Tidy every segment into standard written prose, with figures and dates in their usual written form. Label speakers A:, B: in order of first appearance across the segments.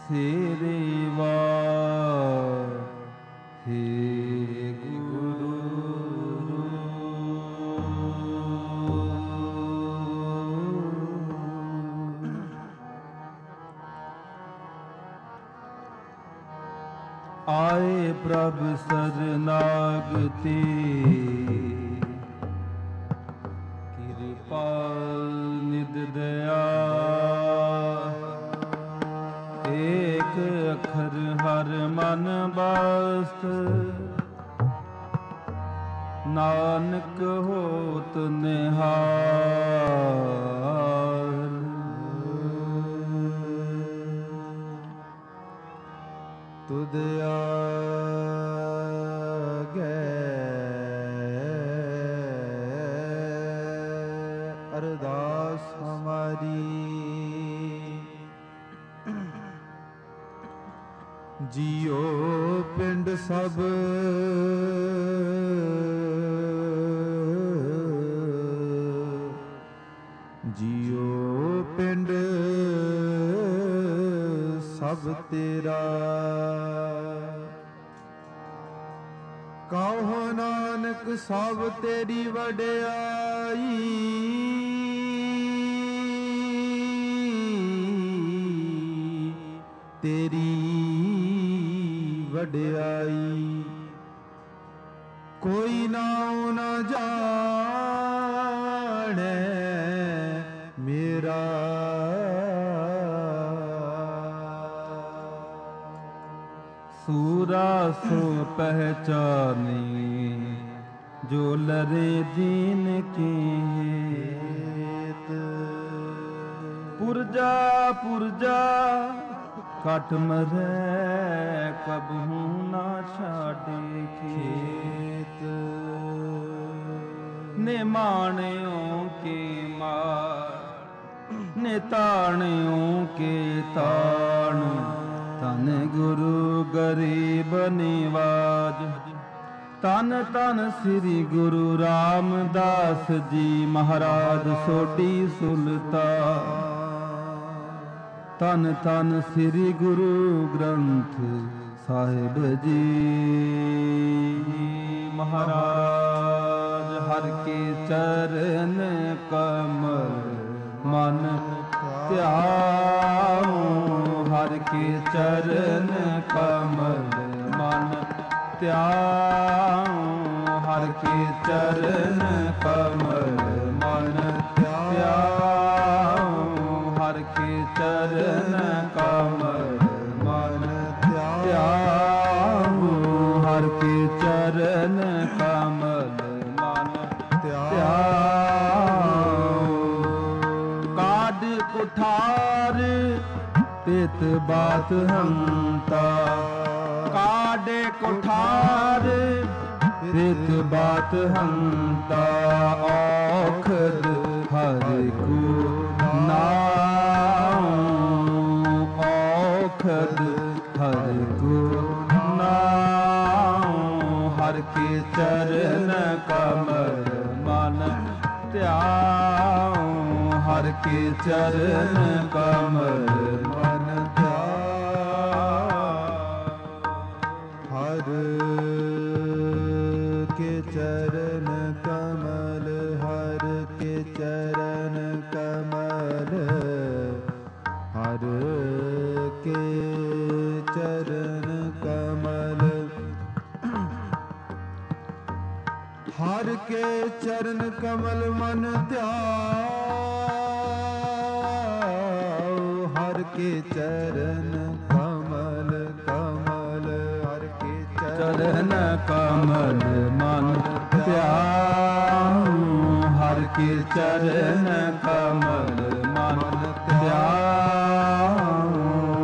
A: ਤੇਰੇ ਵਾਹੇ ਗੁਰੂ। ਆਏ ਪ੍ਰਭ ਸਰਨਾਗਤੀ ਕਿਰਪਾ ਨਿਧ ਦਇਆ। ਏਕ ਅੱਖਰ ਹਰ ਮਨ ਬਸਤ ਨਾਨਕ ਹੋਤ ਨਿਹਾਲ। ਤੁਧ ਆਗੇ ਅਰਦਾਸ ਹਮਾਰੀ। ਜੀਓ ਪਿੰਡ ਸਭ ਜੀਓ ਪਿੰਡ ਸਭ ਤੇਰਾ। ਕਹੋ ਨਾਨਕ ਸਭ ਤੇਰੀ ਵਡਿਆਈ। ਤੇਰੀ ਵਡਿਆਈ ਕੋਈ ਨਾਉ ਨਾ ਜਾਣੈ ਮੇਰਾ। ਸੂਰਾ ਸੋ ਪਹਿਚਾਨੀ ਜੋ ਲਰੇ ਦੀਨ ਕੀ ਹੇਤ। ਪੁਰਜਾ ਪੁਰਜਾ ਕਟ ਮਰੈ ਕਬਹੂ ਨਾ ਛਾਡੇ ਖੇਤ। ਨੇ ਮਾਣਿਓ ਕੇ ਮਾਰ ਨੇ ਤਾਣਿਓ ਕੇ ਤਾਣ। ਧੰਨ ਗੁਰੂ ਗਰੀਬ ਨਿਵਾਜ। ਧੰਨ ਧੰਨ ਸ੍ਰੀ ਗੁਰੂ ਰਾਮਦਾਸ ਜੀ ਮਹਾਰਾਜ ਸੋਢੀ ਸੁਲਤਾਨ। ਧੰਨ ਧੰਨ ਸ੍ਰੀ ਗੁਰੂ ਗ੍ਰੰਥ ਸਾਹਿਬ ਜੀ ਮਹਾਰਾਜ। ਹਰ ਕੇ ਚਰਨ ਕਮਲ ਮਨ ਧਿਆਉ। ਹਰ ਕੇ ਚਰਨ ਕਮਲ ਮਨ ਧਿਆਉ। ਹਰ ਕੇ ਚਰਨ ਕਮਲ ਮਨ ਧਿਆਉ। ਹਰ ਕੇ ਚਰਨ ਕਮਲ ਮਨ ਧਿਆਉ। ਹਰ ਕੇ ਚਰਨ ਕਮਲ ਮਨ ਧਿਆਉ। ਕਾਢ ਕੁਠਾਰ ਤਿਤ ਬਾਤ ਹੰਤਾ। ਕਾਢੇ ਕੁਠਾਰ ਤਿਤ ਬਾਤ ਹੰਤਾ। ਔਖਦ ਹਰਿ ਕੋ ਨਾਮ। ਔਖਦ ਹਰਿ ਕੋ ਨਾਮ। ਹਰ ਕੇ ਚਰਨ ਕਮਲ ਮਨ ਧਿਆਉ। ਹਰ ਕੇ ਚਰਨ ਕਮਲ ਮਨ ਧਿਆਉ। ਹਰ ਕੇ ਚਰਨ ਕਮਲ। ਹਰ ਕੇ ਚਰਨ ਕਮਲ। ਹਰ ਕੇ ਚਰਨ ਕਮਲ। ਹਰ ਕੇ ਚਰਨ ਕਮਲ ਮਨ ਧਿਆਉ। ਹਰ ਕੇ ਚਰਨ ਕਮਲ ਕਮਲ। ਹਰ ਕੇ ਚਰਨ ਕਮਲ ਮਨ ਧਿਆਉ। ਹਰ ਕੇ ਚਰਨ ਕਮਲ ਮਨ ਧਿਆਉ।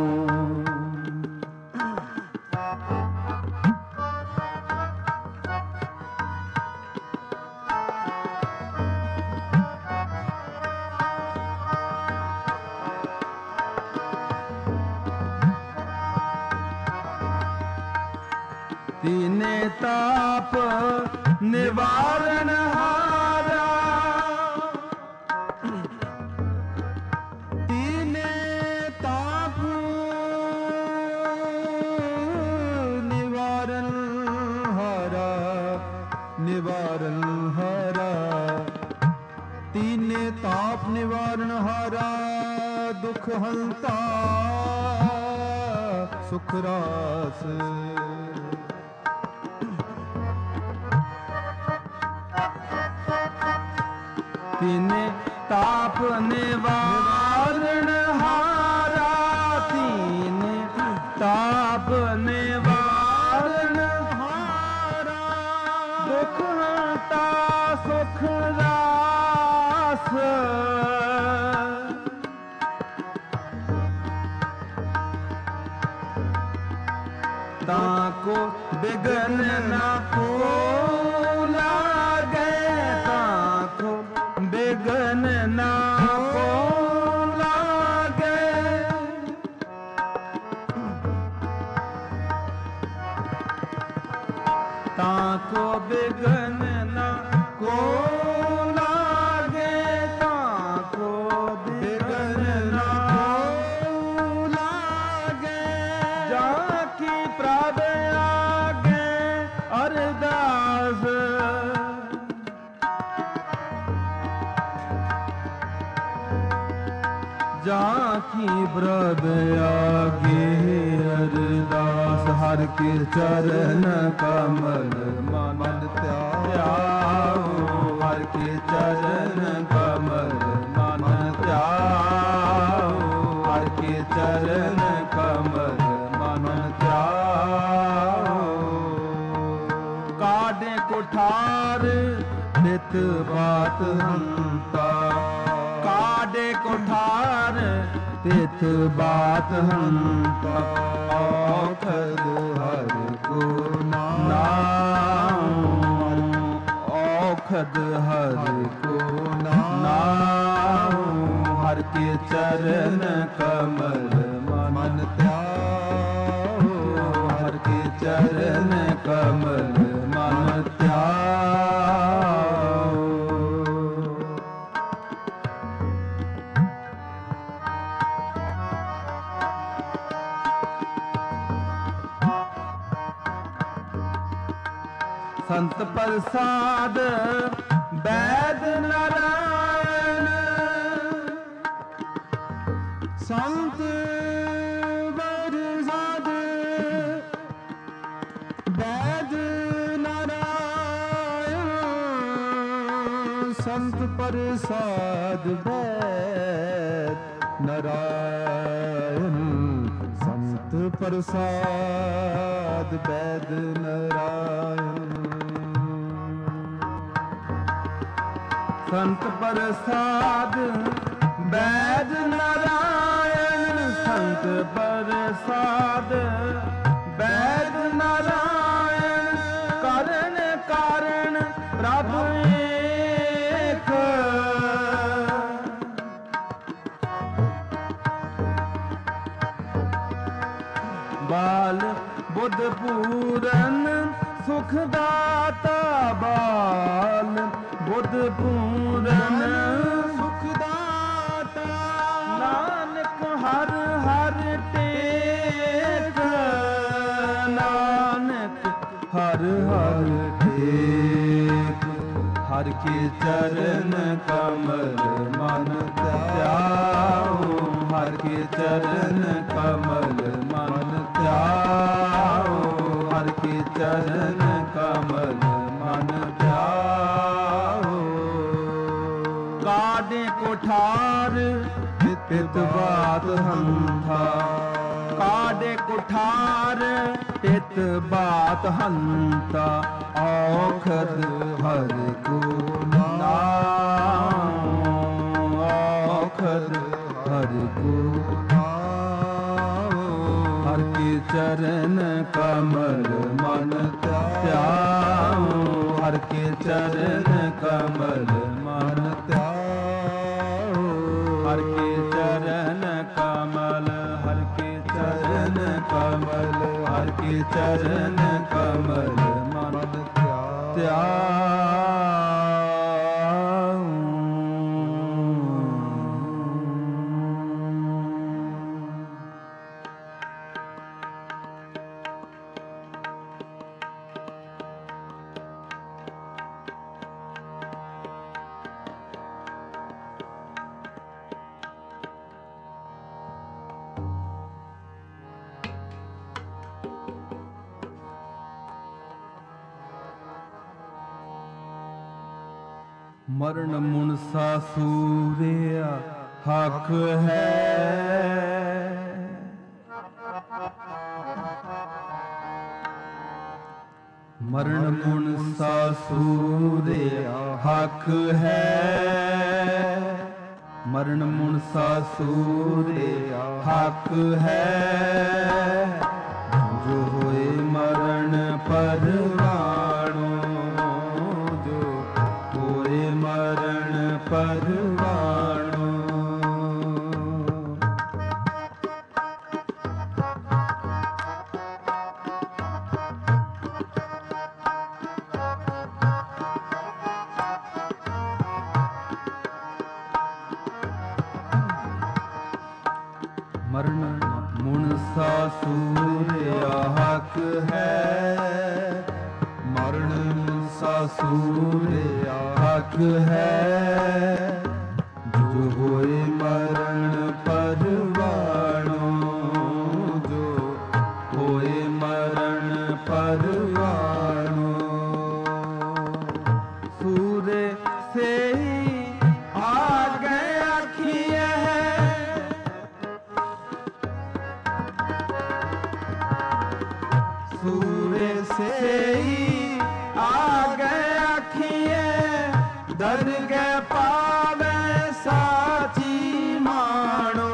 A: ਤੀਨੇ ਤਾਪ ਨਿਵਾਰਨ ਹਾਰਾ। ਤੀਨੇ ਤਾਪ ਨਿਵਾਰਨ ਹਾਰਾ ਦੁਖ ਹੰਤਾ ਸੁਖ ਰਾਸ ਤਿਨੇ ਤਾਪ ਨਿਵਾਰਨ ਹਾਰਾ ਤਿਨੇ ਤਾਪ ਨਿਵਾਰਨ ਹਾਰਾ ਦੁਖ ਹੰਤਾ ਸੁਖ ਰਾਸ ताको बिघन न को लागे ताको बिघन न को लागे ताको बिघन न को लागे ताको बिघन न को लागे जाकी प्रभ आगे अरदास जाकी प्रभ आगे अरदास हर के चरण कमल मन त्याओ हर के चरण कमल मन त्याओ हर के चरण कमल मन त्याओ काढ़े कुठार नित बात हंता काढ़े कुठार तित बात हंता औखद हर को नाम औखद हर को नाम हर के चरण कमल मन त्याओ हर के चरण कमल मन त्याओ संत प्रसाद वैद नारायण संत प्रसाद वैद नारायण संत प्रसाद वैद नारायण संत प्रसाद वैद नारायण संत प्रसाद वैद नारायण संत प्रसाद वैद नारायण करण कारण प्रभु एक बाल बुध पूरन सुख दाता बाल बुध पूरन सुख दाता नानक हर हर टेक नानक हर हर टेक हर के चरण कमल मन त्याओ हर के चरण कमल मन त्याओ हर के चरण कमल मन त्याओ काढ़े कुठार तित बात हंथा काढ़े कुठार तित बात हंता औखद हर को नाम औखद हर को हर के चरण कमल मन त्याओ हर के चरण कमल मन त्याओ हर के चरण कमल हर के चरण कमल हर के चरण कमल मन त्याओ ਮਰਨ ਮੁਨਸਾ ਸੂਰਿਆ ਹੱਕ ਹੈ। ਮਰਨ ਮੁਨਸਾ ਸੂਰਿਆ ਹੱਕ ਹੈ। ਮਰਨ ਮੁਨਸਾ ਸੂਰਿਆ ਹੱਕ ਹੈ। ਜੋ ਹੋਏ ਮਰਨ ਪਰਵਾਣੋ, ਜੋ ਹੋਏ ਮਰਨ ਪਰਵਾਣੋ। ਮਰਨ ਮੁਨਸਾ ਸੂਰਿਆ ਹੱਕ ਹੈ। ਮਰਨ ਮੁਨਸਾ ਸੂਰਿਆ ਹੱਕ ਹੈ। ਜੋ ਹੋਏ ਮਰਨ ਪਰਵਾਣੋ, ਜੋ ਹੋਏ ਮਰਨ ਪਰਵਾਣੋ। ਸੂਰੇ ਸੇਈ ਆਗੇ ਆਖੀਐ, ਸੂਰੇ ਸੇਈ ਆਗੇ ਆਖੀਐ। ਦਰਗਹਿ ਪਾਵੈ ਸਾਚੀ ਮਾਣੋ,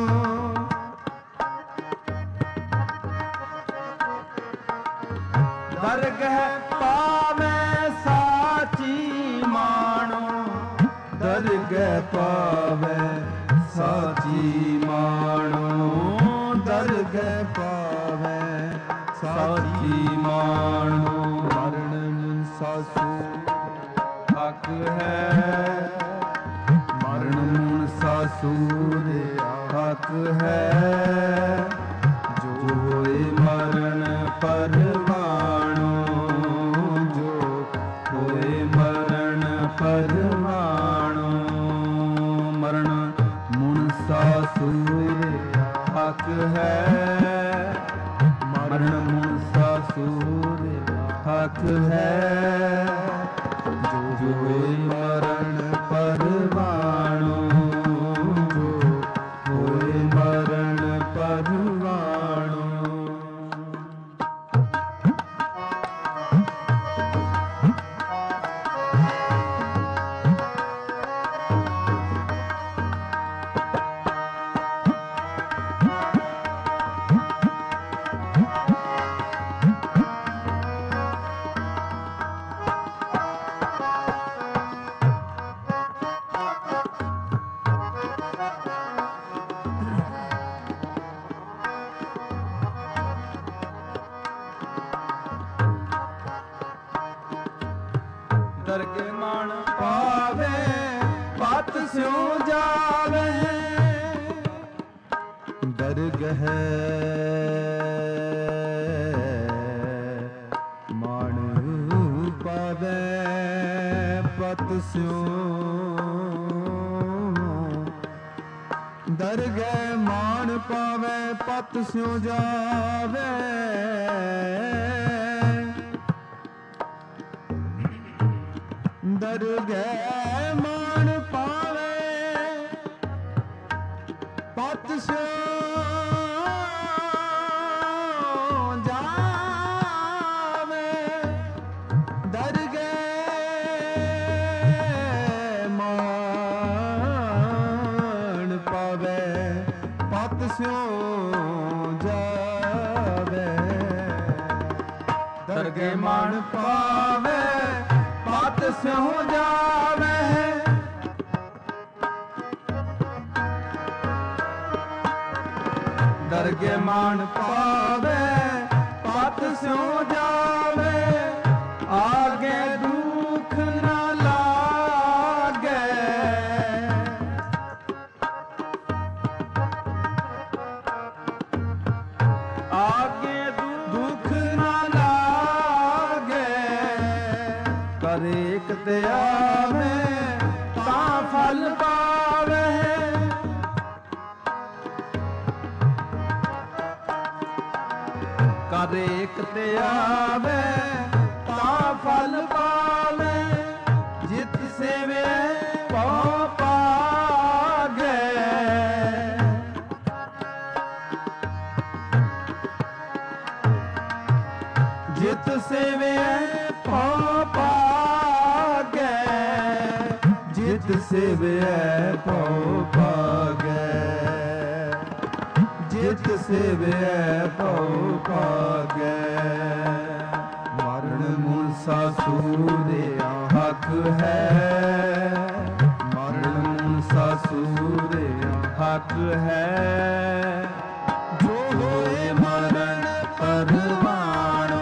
A: ਦਰਗਹਿ ਪਾਵੈ ਸਾਚੀ ਮਾਣੋ। ਦਰਗਹਿ ਪਾਵੈ ਸਾਚੀ ਮਾਣੋ, ਦਰਗਹਿ ਪਾਵੈ ਸਾਚੀ ਮਾਣੋ। ਮਰਨ ਮੁਨਸਾ ਸੂਰਿਆ ਹੱਕ ਹੈ। ਮਰਨ ਮੁਨਸਾ ਸੂਰਿਆ ਹੱਕ ਹੈ। ਜੋ ਹੋਏ ਮਰਨ ਪਰਵਾਣੋ, ਜੋ ਹੋਏ ਮਰਨ ਪਰਵਾਣੋ। ਮਰਨ ਮੁਨਸਾ ਸੂਰਿਆ ਹੱਕ ਹੈ। ਮਰਨ ਮੁਨਸਾ ਸੂਰਿਆ ਹੱਕ ਹੈ। ਜੋ ਹੋਏ ਮਰਨ ਪਰਵਾਣੋ, ਜੋ ਹੋਏ ਮਰਨ ਪਰਵਾਣੋ। ਦਰਗਹਿ ਮਾਣ ਪਾਵੇ ਪਤ ਸਿਉ ਜਾਵੇ। ਦਰਗਹਿ ਮਾਣ ਪਾਵੇ ਪਤ ਸਿਉ, ਦਰਗਹਿ ਮਾਣ ਪਾਵੇ ਪਤ ਸਿਉ ਜਾਵੇ। ਦਰਗਹਿ ਮਾਣ ਪਾਵੇ ਪਤ ਸਿਉ ਜਾਵੇ। ਦਰਗਹਿ ਮਾਣ ਪਾਵੇ ਪਤ ਸਿਉ ਜਾਵੇ। ਦਰਗਹਿ ਮਾਣ ਪਾਵੇ ਪਤ ਸਿਉ ਜਾਵੇ। ਦਰਗਹਿ ਮਾਣ ਪਾਵੇ ਪਤ ਸਿਉ ਜਾਵੇ। ਆਗੇ ਦੁਖ ਨਾ ਲਾਗੇ, ਆਗੇ ਦੁਖ ਨਾ ਲਾਗੇ। ਕਰੇ ਕਿਤੇ ਆਵੇ ਤਾਂ ਫਲ ਪਾਵੇ। ਕਰੇ ਕਿਤੇ ਆਵੇ ਤਾਂ ਫਲ ਪਾਵੇ। ਜਿਤ सेवे पौ पागै। जित सेवे पौ पागै। जित सेवे पौ पागै। जित सेवे पौ पागै। मरण मूसा सूर्य हक है। मरण मूसा सूर्य हक है। जो होए मरण परवाणो।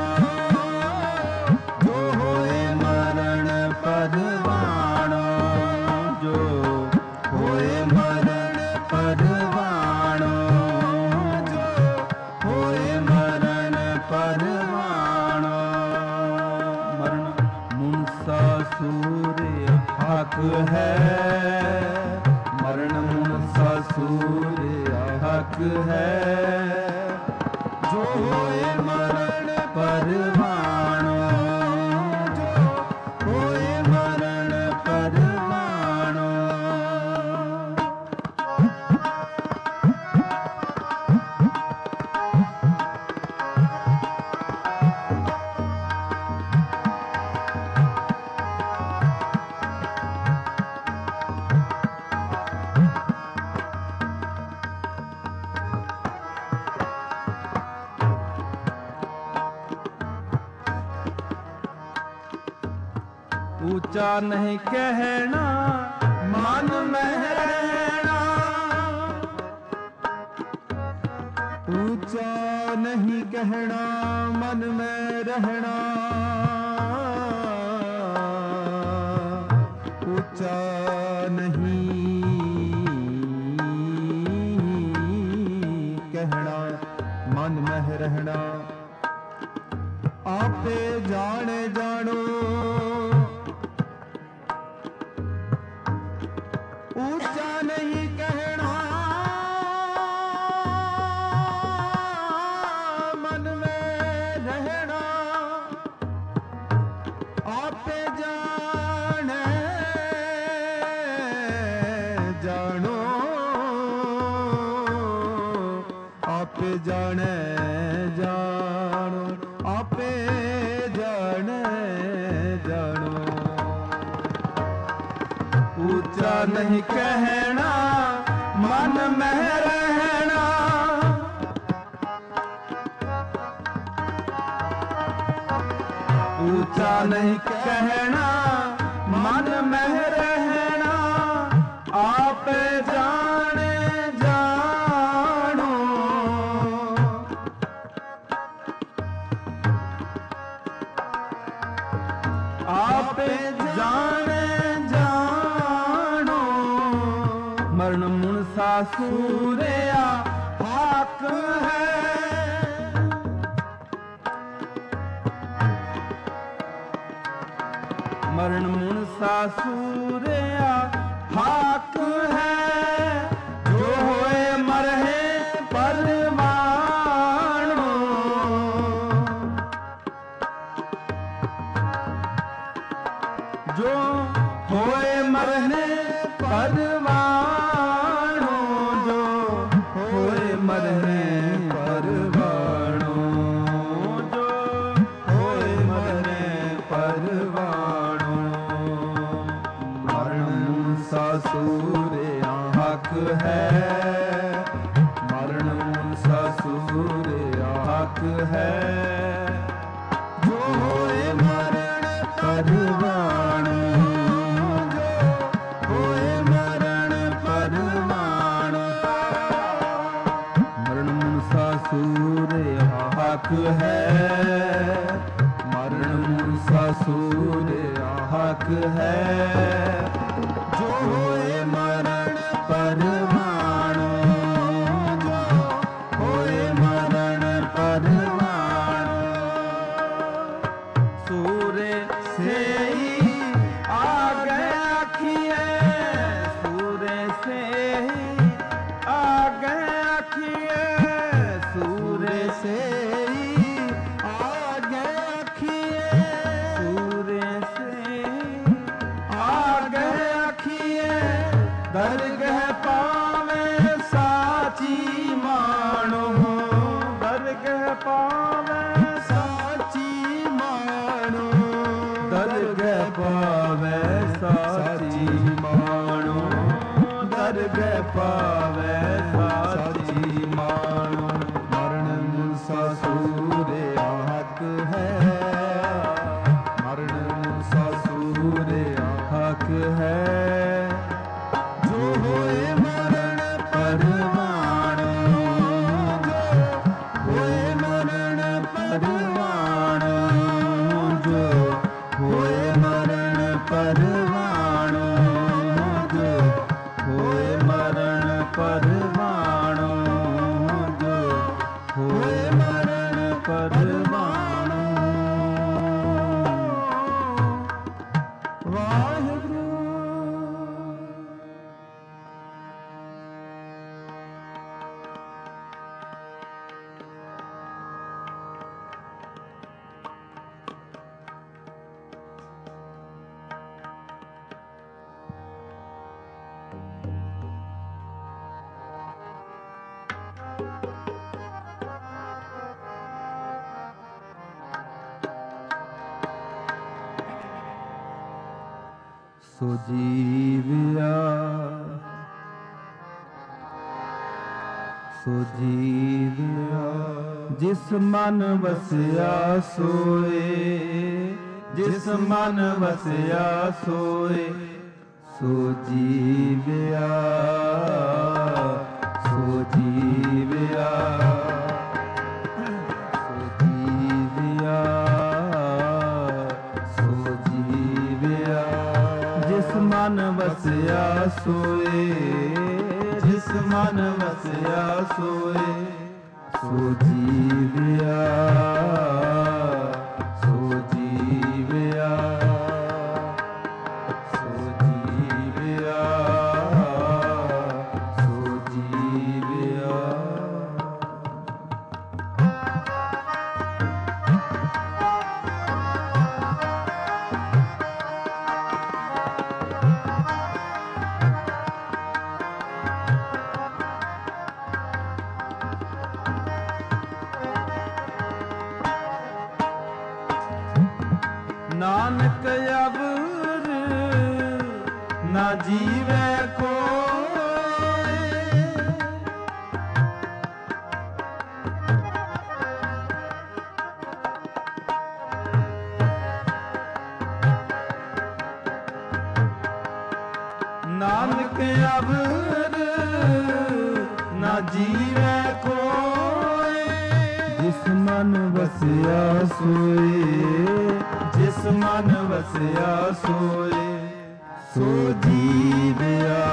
A: जो होए मरण परवाणो। जो होए मरण परवाणो। जो होए मरण परवाणो। मरण मूसा सूर्य हक है। मरण मूसा सूर्य हक है। जो होए मरण परवाणो। जो होए मरण परवाणो। ऊंचा नहीं कहना मन में रहना। ऊंचा नहीं कहना मन में रहना। ऊंचा नहीं कहना मन में रहना। आपे जाने जानो। ऊंचा नहीं कहना मन में रहना। आपे जाने जानो। आपे जाने जानो। आपे जाने जानो। ऊंचा नहीं कहना मन में रहना। ऊंचा नहीं कहना मन में रहना। आप जाने जानो। आप जाने जानो। मरण मूसा सूर्या हक है। मरण मूसा सूर्या हक है। जो होए मरहे परवाणो। जो होए मरने परवाणो। जो होए मरने परवाणो। जो होए मरने परवाणो। मरण मूसा सूर्या हक है। मरण मूसा सूर्या हक है। जो होए मरण परवाणो। जो होए मरण परवाणो। मरण मूसा सूर्य हक है। मरण मूसा सूर्य हक है। जो होए मरण परवाणो। जो होए मरण परवाणो। सूर्य से ही आगे आखिए। सूर्य से ही आगे आखिए। सूर्य से ही आगे आखिए। सूर्य से ਪਰਵਾਣੋ, ਜੋ ਹੋਏ ਮਰਨ ਪਰਵਾਣੋ। ਵਾਹਿਗੁਰੂ। ਸੋ ਜੀਵਿਆ, ਸੋ ਜੀਵਿਆ, ਜਿਸ ਮਨ ਵਸਿਆ ਸੋਏ, ਜਿਸ ਮਨ ਵਸਿਆ ਸੋਏ। ਸੋ ਜੀਵਿਆ, ਸੋ ਜੀਵਿਆ, ਸੋ ਜੀਵਿਆ, ਸੋ ਜੀਵਿਆ, ਜਿਸ ਮਨ ਵਸਿਆ ਸੋਏ, ਜਿਸ ਮਨ ਵਸਿਆ ਸੋਏ। ਸੋ ਜੀਵਿਆ, ਸੋ ਜੀਵਿਆ, ਸੋ ਜੀਵਿਆ, ਸੋ ਜੀਵਿਆ। ਨਾਨਕ ਅਵਰ ਨਾ ਜੀਵੈ ਕੋਇ, ਨਾਨਕ ਅਵਰ ਨਾ ਜੀਵੈ ਕੋਇ। ਜਿਸ ਮਨ ਵਸਿਆ ਸੋਏ, ਜਿਸ ਮਨ ਵਸਿਆ ਸੋਏ। ਸੋ ਜੀਵਿਆ,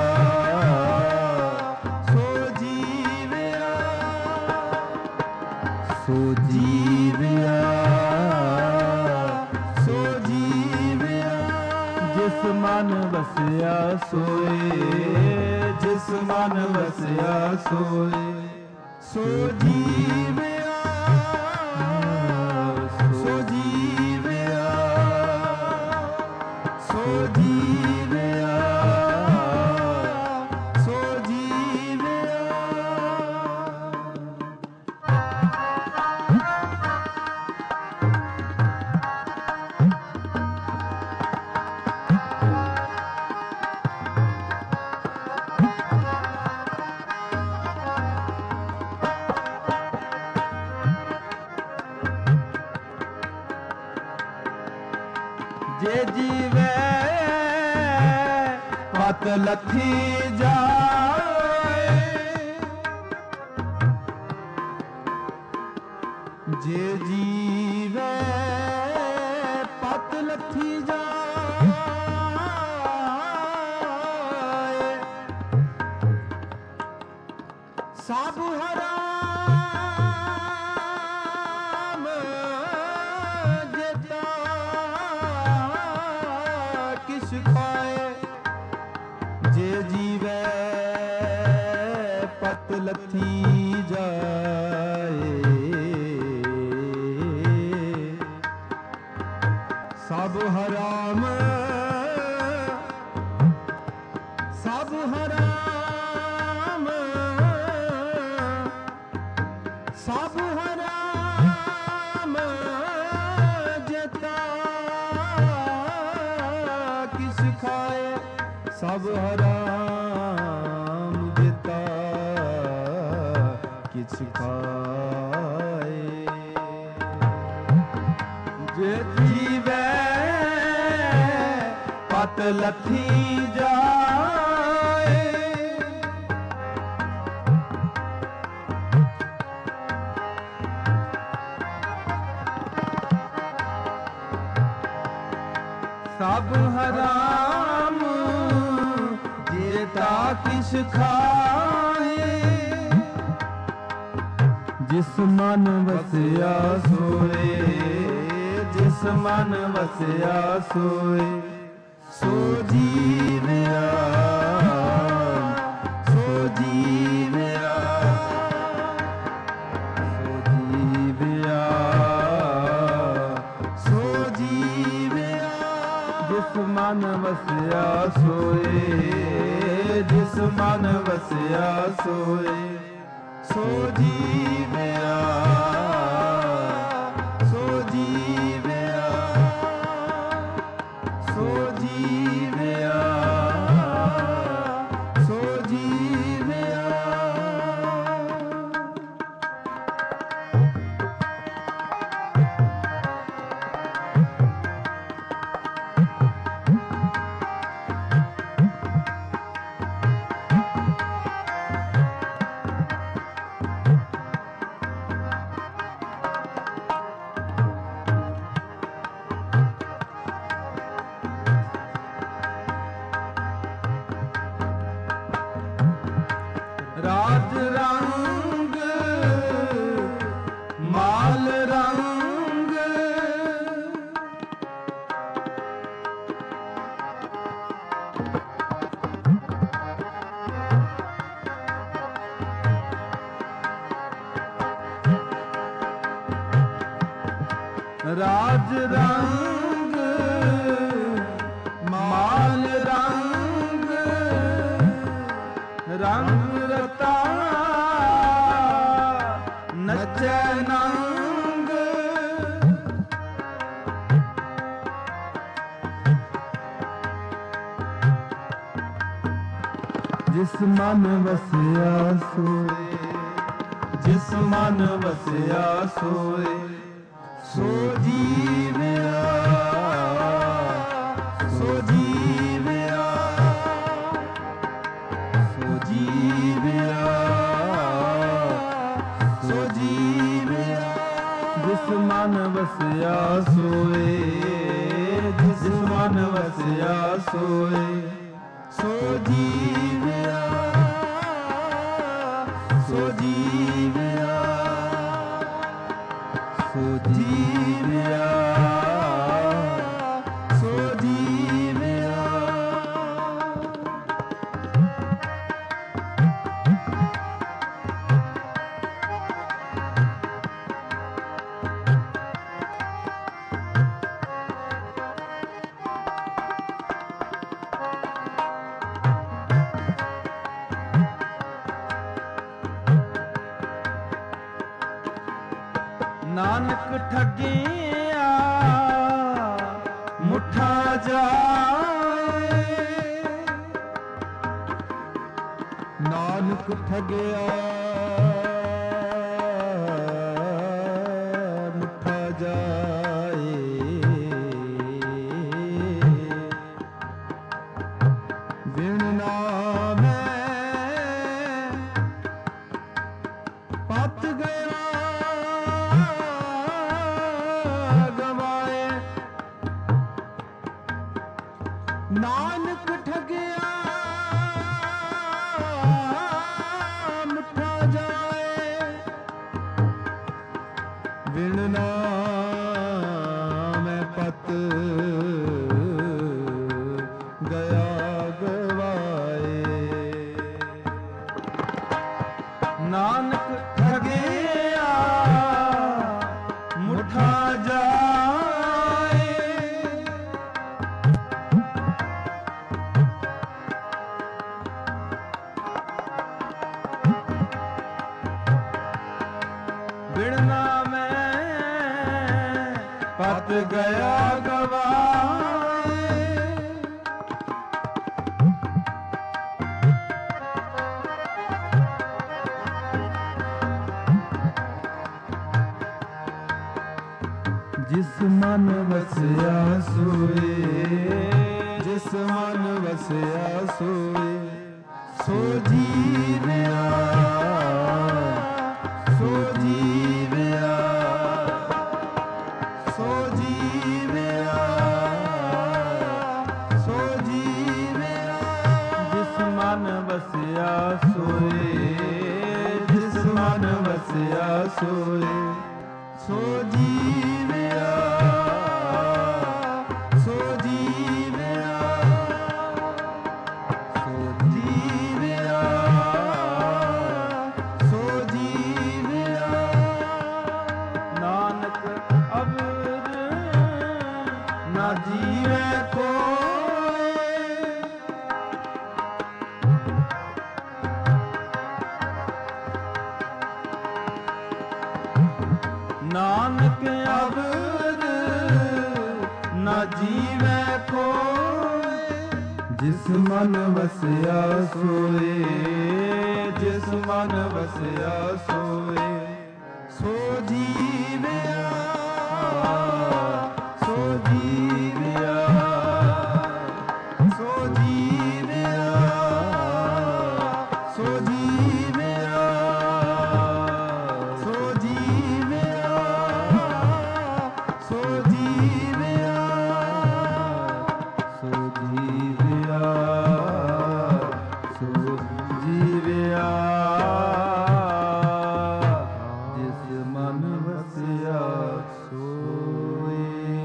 A: ਸੋ ਜੀਵਿਆ, ਸੋ ਜੀਵਿਆ, ਸੋ ਜੀਵਿਆ, ਜਿਸ ਮਨ ਵਸਿਆ ਸੋਏ, ਜਿਸ ਮਨ ਵਸਿਆ ਸੋਏ। ਸੋ ਜੀਵਿਆ, ਸੋ ਜੀਵਿਆ, ਸੋ ਜੀਵਿਆ, ਸੋ ਜੀਵਿਆ। ਜੇ ਜੀਵੇ ਪਤ ਲੱਥੀ ਜਾਏ, ਜੇ ਜੀਵੇ ਪਤ ਲੱਥੀ ਜਾਏ। ਸਭ ਹਰਾਮ ਜੇਤਾ ਕਿਛ ਖਾਏ। ਜੇ ਜੀਵੇ ਪਤ ਲੱਥੀ ਜਾਏ। ਸਭ ਹਰਾਮ, ਸਭ ਹਰਾਮ, ਸਭ ਹਰਾਮ ਜੇਤਾ ਕਿਛ ਖਾਏ। ਸਭ ਹਰਾਮ ਜੇਤਾ ਕਿਛ ਖਾਏ। ਜੇ ਜੀਵੇ ਪਤ ਲੱਥੀ ਜਾਏ। ਸਭ ਹਰਾਮ ਜੇਤਾ ਕਿਛ ਖਾਏ। ਜਿਸ ਮਨ ਵਸਿਆ ਸੋਏ, ਜਿਸ ਮਨ ਵਸਿਆ ਸੋਏ, ਸੋ ਜੀਵਿਆ, ਸੋ ਜੀਵਿਆ, ਸੋ ਜੀਵਿਆ, ਸੋ ਜੀਵਿਆ। ਜਿਸ ਮਨ ਵਸਿਆ ਸੋਏ, ਜਿਸ ਮਨ ਵਸਿਆ ਸੋਏ, ਸੋ ਜੀਵਿਆ, ਸੋ ਜੀਵਿਆ, ਸੋ ਜੀਵਿਆ, ਸੋ ਜੀਵਿਆ। ਰਾਜ ਰੰਗ ਮਾਲ ਰੰਗ, ਰਾਜ ਰੰਗ ਮਾਲ ਰੰਗ, ਰੰਗ ਰਤਾ ਨਚੈ ਨੰਗ। ਜਿਸ ਮਨ ਵਸਿਆ ਸੋਏ, ਜਿਸ ਮਨ ਵਸਿਆ ਸੋਏ, ਸੋ ਜੀਵਿਆ, ਸੋ ਜੀਵਿਆ, ਸੋ ਜੀਵਿਆ, ਸੋ ਜੀਵਿਆ। ਜਿਸ ਮਨ ਵਸਿਆ ਸੋਏ, ਜਿਸ ਮਨ ਵਸਿਆ ਸੋਏ, ਸੋ ਜੀਵਿਆ, ਸੋ ਜੀਵਿਆ, ਸੋ ਜੀਵਿਆ, ਸੋ ਜੀਵਿਆ। ਨਾਨਕ ਠੱਗਿਆ ਮੁੱਠਾ ਜਾਏ, ਨਾਨਕ ਠੱਗਿਆ ਮੁੱਠਾ ਜਾਏ। ਵਿਣ ਨਾਮੈ ਪਤ ਗਿਆ ਨਾਨਕ ਠੱਗਿਆ ਮੁੱਠਾ ਜਾਏ। ਵਿਣ ਨਾਮੈ ਪਤ ਗਿਆ ਗਵਾਏ। ਨਾਨਕ ਠੱਗਿਆ ਮੁੱਠਾ ਜਾਏ। ਵਿਣ ਨਾਮੈ ਪਤ ਗਿਆ ਗਵਾਏ। ਜਿਸ ਮਨ ਵਸਿਆ ਸੋਏ, ਜਿਸ ਮਨ ਵਸਿਆ ਸੋਏ, ਸੋ ਜੀਵਿਆ, ਸੋ ਜੀਵਿਆ, ਸੋ ਜੀਵਿਆ, ਸੋ ਜੀਵਿਆ। ਜਿਸ ਮਨ ਵਸਿਆ ਸੋਏ, ਜਿਸ ਮਨ ਵਸਿਆ सोए सो जीविया सो जीविया सो जीविया सो जीविया नानक अबर ना जीवे कोई नानक अबर ना जीवे कोई जिस मन वसया सोए जिस मन वसया सोए सो जीविया सो जीविया सो जीविया सो जीविया सो जीविया सो जीविया सो जीविया सो जीविया जिस मन वसया सोए।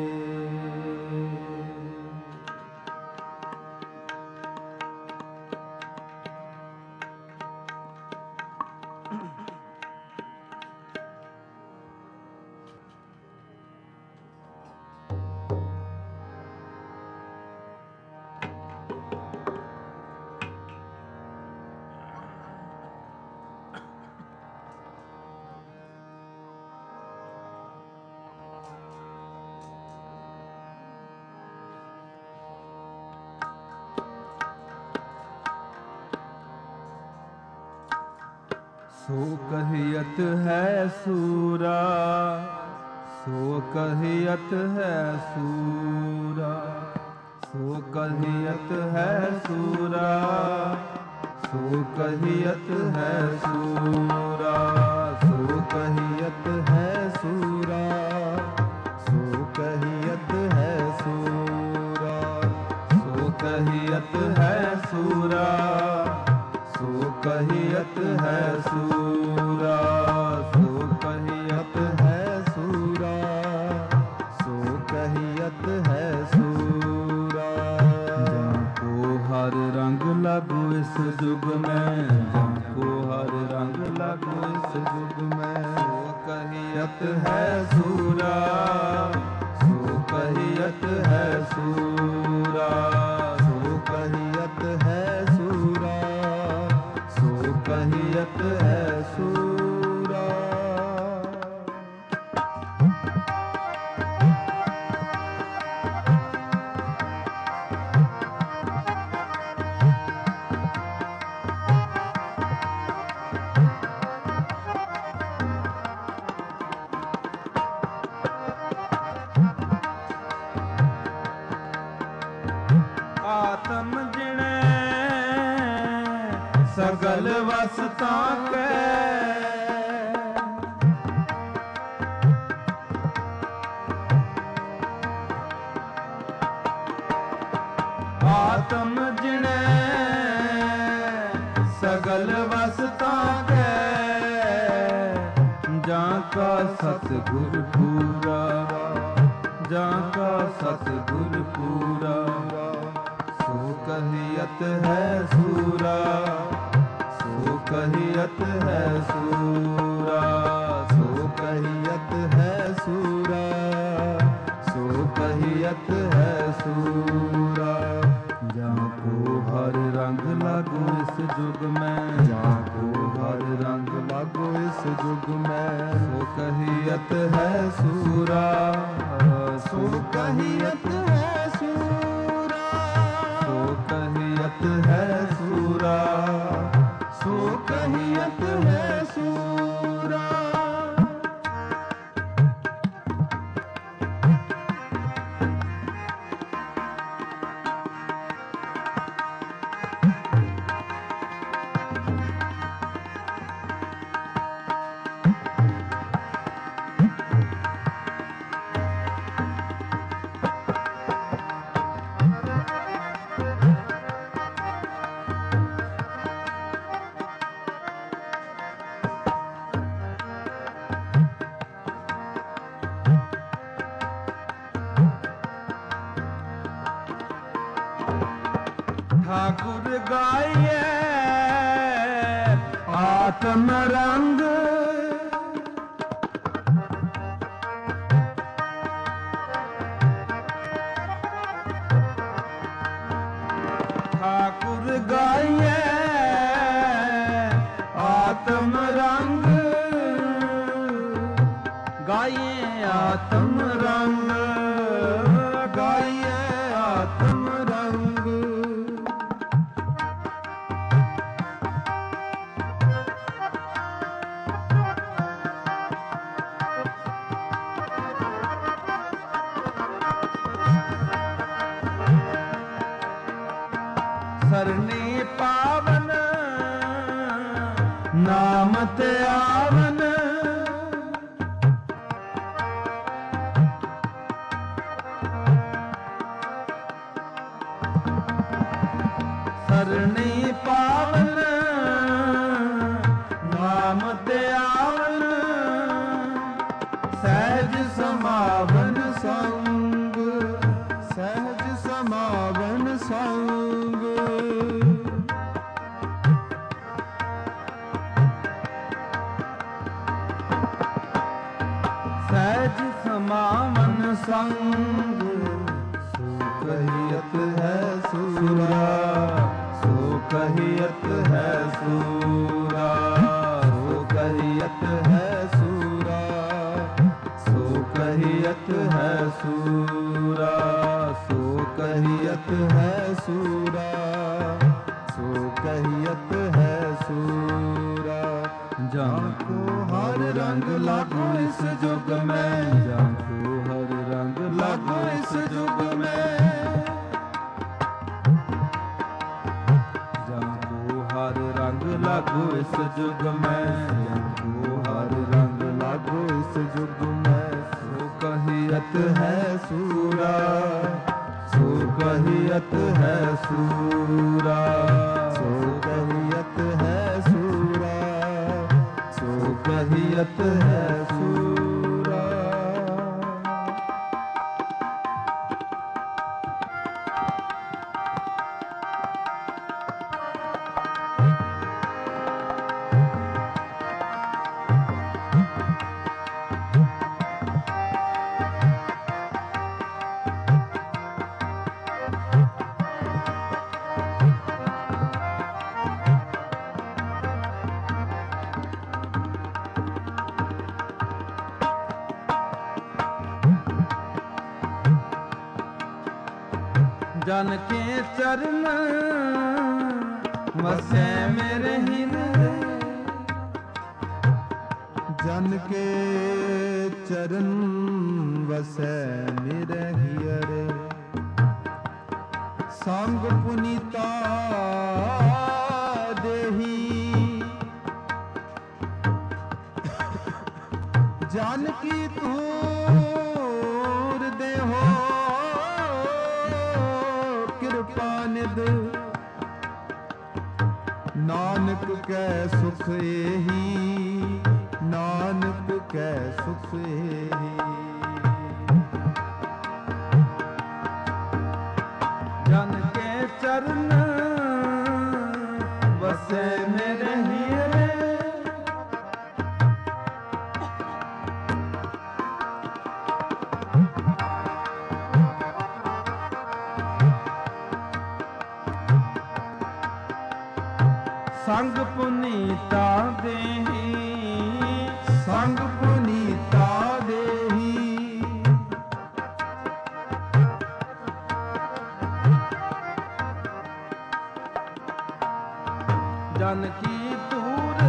A: सो कहियत है सूरा सो कहियत है सूरा सो कहियत है सूरा सो कहियत है सूरा सो कहियत है सूरा सो कहियत है सूरा सो कहियत है सूरा सो कहियत है सूरा सो कहियत है सूरा सो कहियत है सूरा जाको हर रंग लागू इस जुग में जाको हर रंग लागू इस जुग में सो कहियत है सूरा सो कहियत है सूरा सो कहियत है सूरा सो कहियत है सूरा। आत्म जिणे सगल वसता के आत्म जिणे सगल वसता के जाका सतगुर पूरा जाका सतगुर पूरा सो कहियत है सूरा सो कहियत है सूरा सो कहियत है सूरा सो कहियत है सूरा जाको हर रंग लागू इस जुग में जाको हर रंग लागू इस जुग में सो कहियत है सूरा सो कहियत है सूरा सो कहियत है सूरा सो कहियत है सूरा। ठाकुर गाइए आत्म रंग, ठाकुर गाइए आत्म रंग, गाइए आत्म रंग, गाइए आत्म रंग। सरनी पावन नाम ते आवन, सरनी पावन नाम ते आवन, सहज समावन संग, सहज समावन संग। सहज समावन संग, सो कहियत है सूरा, सो कहियत है सूरा, सो कहियत है सूरा, सो कहियत है सूरा, सो कहियत है सूरा, सो कहियत है सूरा। जाको हर रंग लागो इस जुग में, जाको हर रंग लागो इस जुग में, जाको हर रंग लागो इस जुग में, जाको हर रंग लागो इस जुग में। सो कहियत है सूरा, सो कहियत है सूरा, सो कहियत है सूरा, सो कहियत है सूरा। जन के चरण वसे मेरे हृदय, जन के चरण वसे मेरे हृदय। संग पुनीता देही, जानकी तूर देहो कृपा निध। नानक कै सुख एही, नानक कै सुख एही। जन के चरण वसे मेरे हियरे, संग पुनीता देही, संग पुनीता देही। जानकी तूर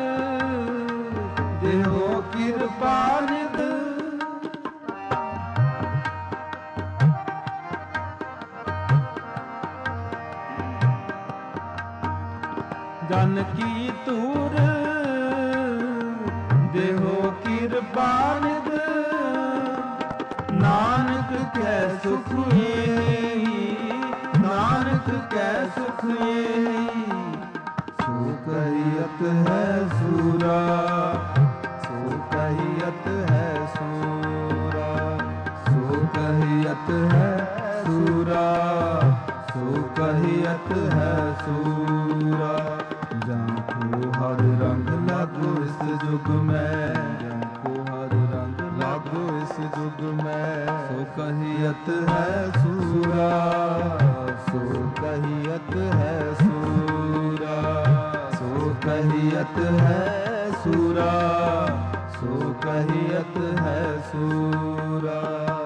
A: देहो कृपा निध। जानकी तूर देहो कृपा निध। नानक कै सुख एही, नानक कै सुख एही। सो कहियत है सूरा, सो कहियत है सूरा, सो कहियत है सूरा, सो कहियत है जुग में, जिनको हर रंग लागो इस जुग में, सो कहियत है सूरा, सो कहियत है सूरा, सो कहियत है सूरा, सो कहियत है सूरा।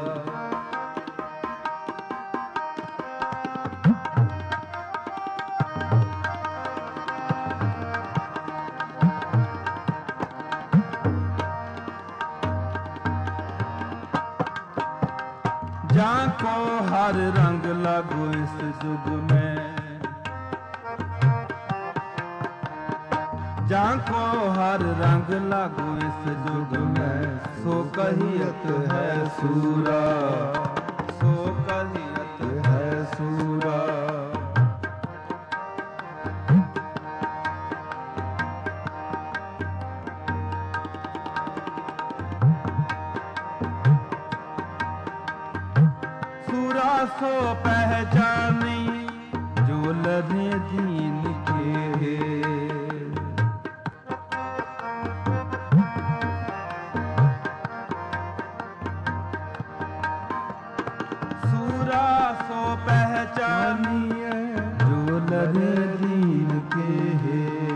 A: जाको हर रंग लागो इस जुग में, जाको हर रंग लागो इस जुग में, सो कहियत है सूरा, सो कहियत है सूरा। सो पहचानी जो लड़े दीन के, सूरा सो पहचानी जो लड़े दीन के,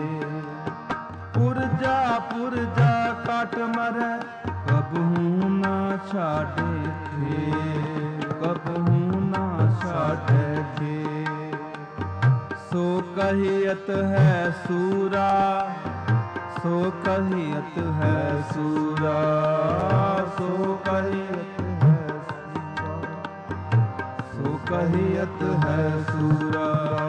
A: पुरजा पुरजा काट मरे कबहू ना छाड़े थे, कबहू ना छाड़े थे। सो कहियत है सूरा, सो कहियत है सूरा, सो कहियत है सूरा, सो कहियत है सूरा।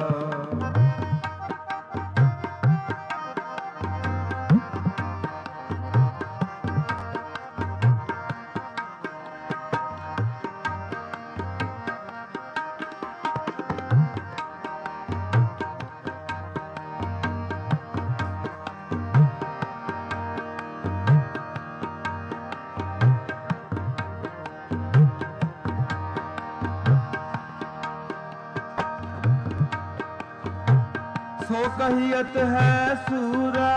A: सो कहियत है सूरा,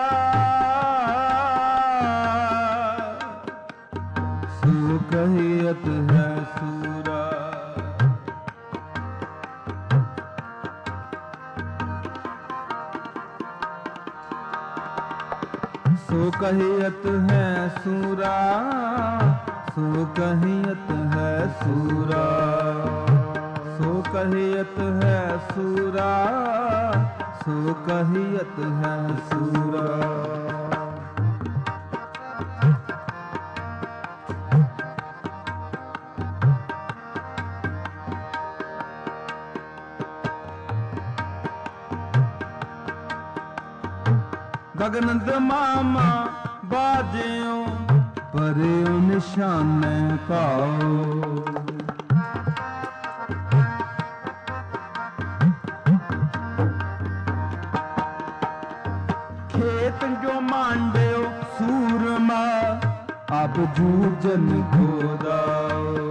A: सो कहियत है सूरा। सो कहियत है सूरा, सो कहियत है सूरा, सो कहियत है सूरा, सो कहियत है सूरा। गगनंद मामा बाजियो परेओ निशान काओ, खेत जो मांडो सूरमा अब जूझन गोदाओ।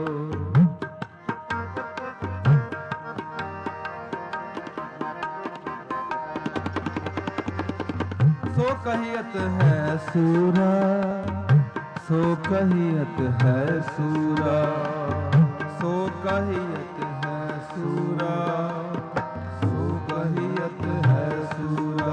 A: सो कहियत है सूरा, सो कहियत है सूरा, सो कहियत है सूरा, सो कहियत है सूरा।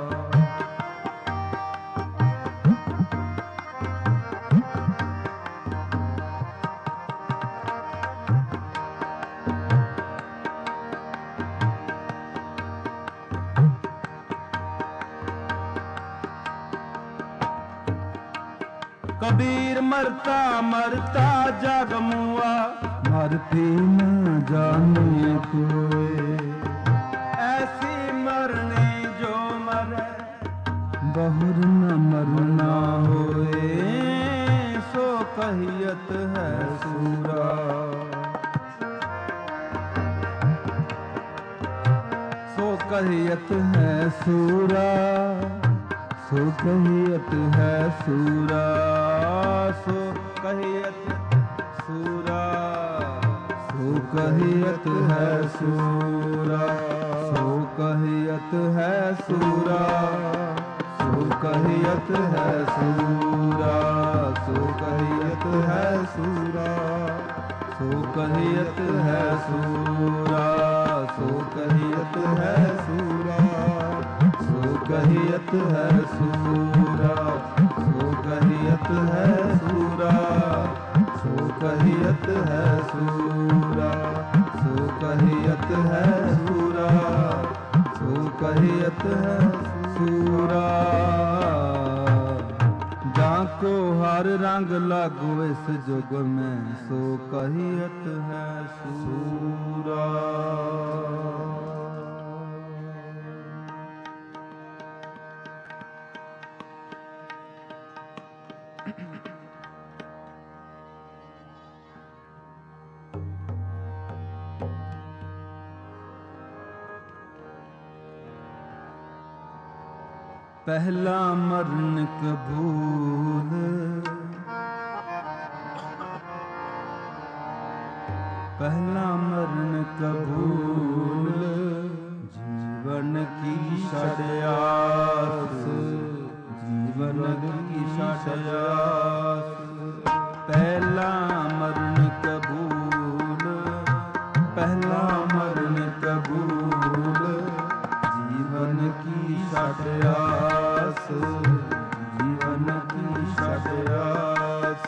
A: कबीर मरता मरता जग मुआ, मरते न जाने कोई, ऐसी मरने जो मरे बहुर न मरना होए। सो कहियत है सूरा, सो कहियत है सूरा, सो कहियत है सूरा, सो कहियत सूरा, सो कहियत है सूरा, सो कहियत है सूरा, सो कहियत है सूरा, सो कहियत है सूरा, सो कहियत है सूरा, सो कहियत है सूरा, सो कहियत है सूरा, सो कहियत है सूरा, सो कहियत है सूरा, सो कहियत है सूरा, सो कहियत है सूरा। जाको हर रंग लागो इस जुग में, सो कहियत है सूरा। पहला मरण कबूल, पहला मरण कबूल, जीवन की षड्यास, जीवन की षड्यास। पहला मरण कबूल, पहला मरण कबूल, जीवन की षड्यास, जीवन की षड्यास।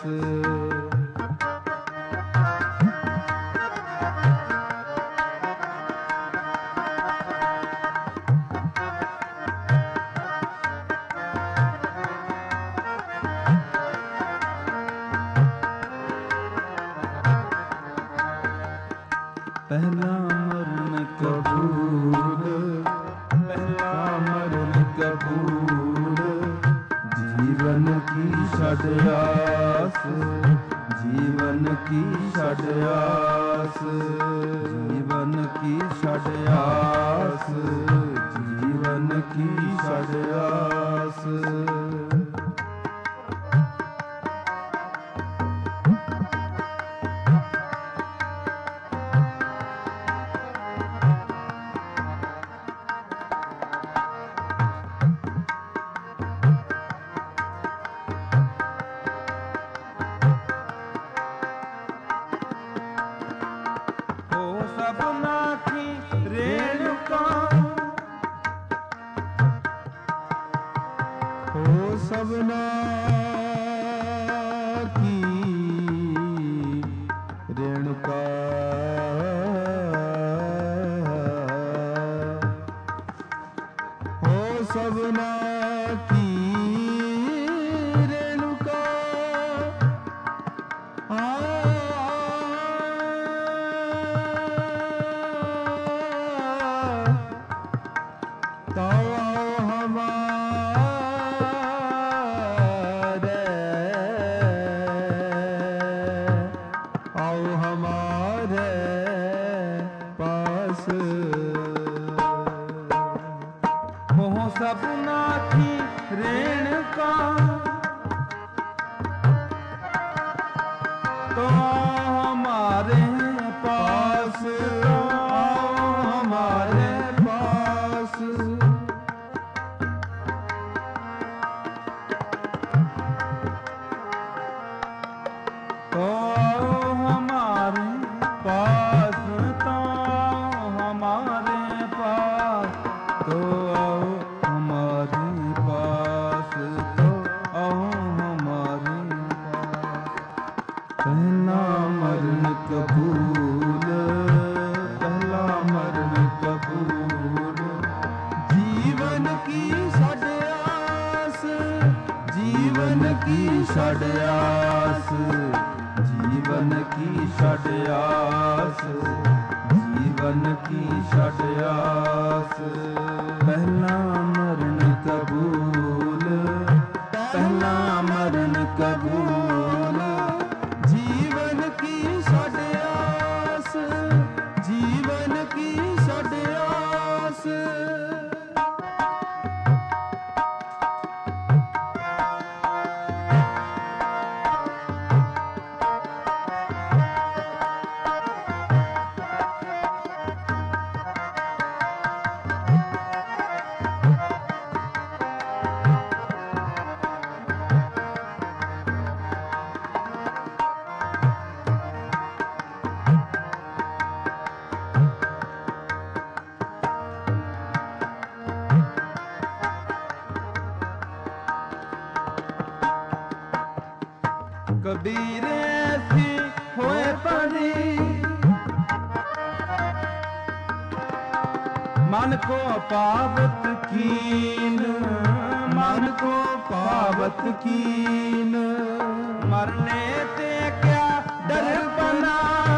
A: पहला मरण कबूल, पहला मरण कबूल, जीवन की षड्यास, जीवन की षड्यास, जीवन की षड्यास, जीवन की षड्यास। सबना की रेणुका, हो सबना की रेणुका, हो सबना की रेणुका। तो हमारे, आओ हमारे पास, हो सबना की रेणुका, तो हमारे पास, आओ हमारे पास। तो हमारे पास, तो हमारे पास, तो आओ हमारे पास, तो आओ हमारे पास। पहला मरण कबूल, पहला मरण कबूल, जीवन की षड्यास, जीवन की षड्यास, जीवन की षड्यास, जीवन की षड्यास। पहला मरण कबूल, पहला मरण कबूल, जीवन की षड्यास, जीवन की षड्यास। कबीर ऐसी होए परी मन को पावत कीन, मन को पावत कीन। मरने ते क्या डर बना,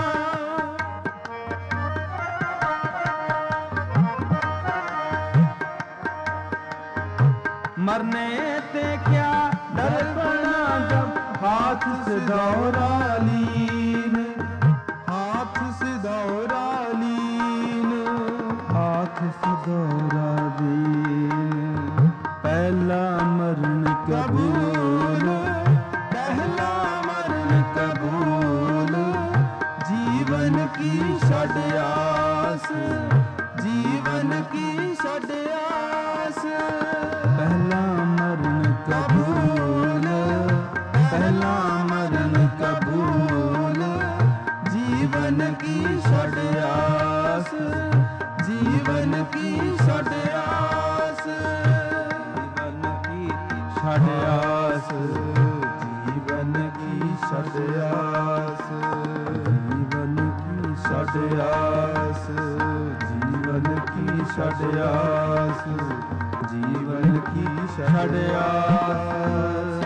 A: मरने ते क्या डर बना। जब हाथ से दौरा लीन, हाथ से दौरा लीन, हाथ से दौरा दीन। पहला मरण कबूल, पहला मरण कबूल। जीवन की छड़ आस, जीवन की छड़ आस। पहला मरण कबूल, पहला मरण कबूल। जीवन की छड़ आस, जीवन की छड़ आस। जीवन की छड़ आस, जीवन की छड़ आस। जीवन की छड़ आस, जीवन की छड़ आस। जीवन की छड़ आस।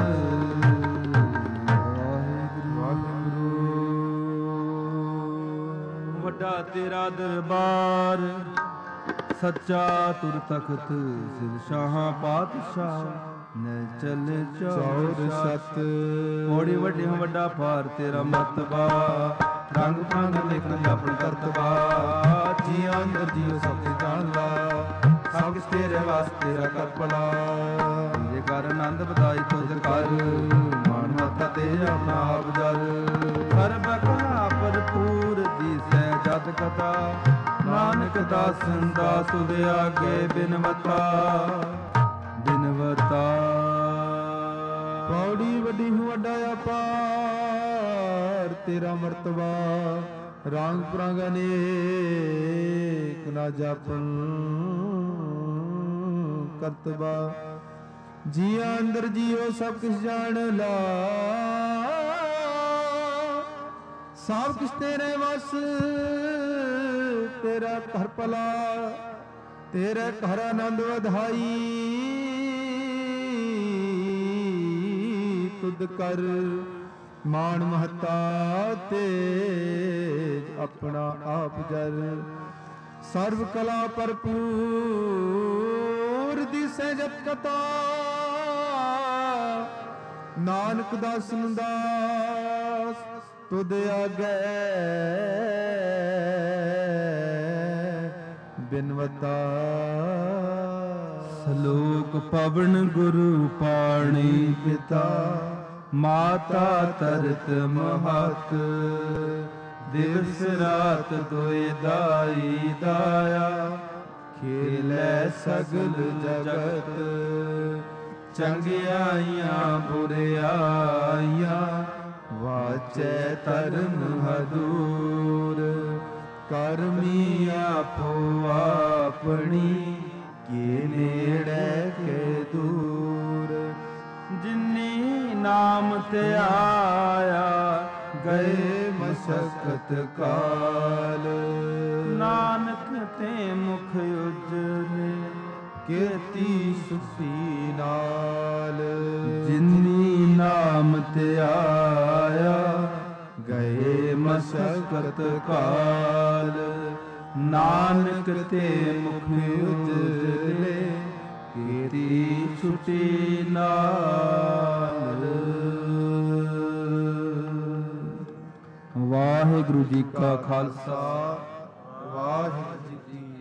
A: ਵੱਡਾ ਤੇਰਾ ਦਰਬਾਰ, ਸੱਚਾ ਤੁਰ ਤਖਤ ਸਿਰ ਸ਼ਾਹਾਂ ਪਾਤਸ਼ਾਹ। ਨੈ ਚੱਲੇ ਚੌਰ ਸਤ, ਕੋੜੀ ਵੱਡੇ ਵੱਡਾ ਭਾਰ ਤੇਰਾ ਮਰਤਬਾ। ਰੰਗ ਰੰਗ ਲਿਖਣ ਆਪਣ ਕਰਤਬਾ। ਜੀਆਂ ਅੰਦਰ ਜੀਓ ਸਭ ਤੇ ਜਾਣ ਲਾ, ਸਭ ਕਿਸ ਤੇਰੇ ਵਾਸਤੇ ਤੇਰਾ ਕਰ ਭਲਾ। ਤੇਰੇ ਕਰ ਆਨੰਦ ਵਧਾਈ ਤੁਧ ਕਰ, ਮਾਨ ਮਾਤਾ ਤੇ ਆਪਣਾ ਆਪ ਜਰ। ਸਰਬ ਕਲਾ ਭਰਪੂਰ ਦੀਸੈ ਜਤ ਕਥਾ, ਨਾਨਕ ਦਾਸਨ ਦਾ ਤੁਧ ਆਗੇ ਬਿਨਵਤਾ, ਬਿਨਵਤਾ। ਪੌੜੀ ਵੱਡੀ ਹੂੰ ਵੱਡਾ ਅਪਾਰ ਤੇਰਾ ਮਰਤਬਾ। ਰੰਗ ਪ੍ਰੰਗ ਅਨੇਕ ਨਾ ਜਾਪਨ ਕਰਤਬਾ। ਜੀਆਂ ਅੰਦਰ ਜੀਓ ਸਭ ਕਿਸ ਜਾਣ ਲਾ, ਸਭ ਕਿਸ ਤੇਰੇ ਵਸ ਤੇਰਾ ਘਰ ਭਲਾ। ਤੇਰੇ ਘਰ ਆਨੰਦ ਵਧਾਈ ਤੁਧ ਕਰ। ਮਾਣ ਮਹਤਾ ਤੇਜ ਆਪਣਾ ਆਪ ਜਰ। ਸਰਬ ਕਲਾ ਭਰਪੂਰ ਦਿਸੈ ਜਤ ਕਥਾ, ਨਾਨਕ ਦਾਸਨ ਦਾਸ ਤੁਧ ਆਗੈ ਬਿਨਵਤਾ। ਸਲੋਕ ਪਵਨ ਗੁਰੂ ਪਾਣੀ ਪਿਤਾ, ਮਾਤਾ ਤਰਤ ਮਹਤ। ਦਿਵਸ ਰਾਤ ਦੋਇ ਦਾਈ ਦਾਇਆ, ਖੇਲੈ ਸਗਲ ਜਗਤ। ਚੰਗਿਆਈਆਂ ਬੁਰਿਆਈਆਂ, ਵਾਚੈ ਧਰਮ ਹਦੂਰ। ਕਰਮੀ ਆਪੋ ਆਪਣੀ, ਕੇ ਨੇੜੇ ਕੇ ਦੂਰ। ਜਿਨੀ ਨਾਮ ਤੇ ਆਇਆ, ਗਏ ਮਸ਼ਕਤ ਕਾਲ। ਨਾਨਕ ਤੇ ਮੁਖ ਉਜਲੇ, ਕੀਤੀ ਸੁਖੀ ਨਾਲ। ਜਿਨੀ ਨਾਮ ਤੇ ਆਇਆ, ਗਏ ਮਸ਼ਕਤ ਕਾਲ। ਨਾਨਕ ਤੇ ਮੁਖ ਉਜਲੇ, ਕੀਤੀ ਛੁਟੀ ਨਾਲ। ਵਾਹਿਗੁਰੂ ਜੀ ਕਾ ਖਾਲਸਾ, ਵਾਹਿਗੁਰੂ ਜੀ ਕੀ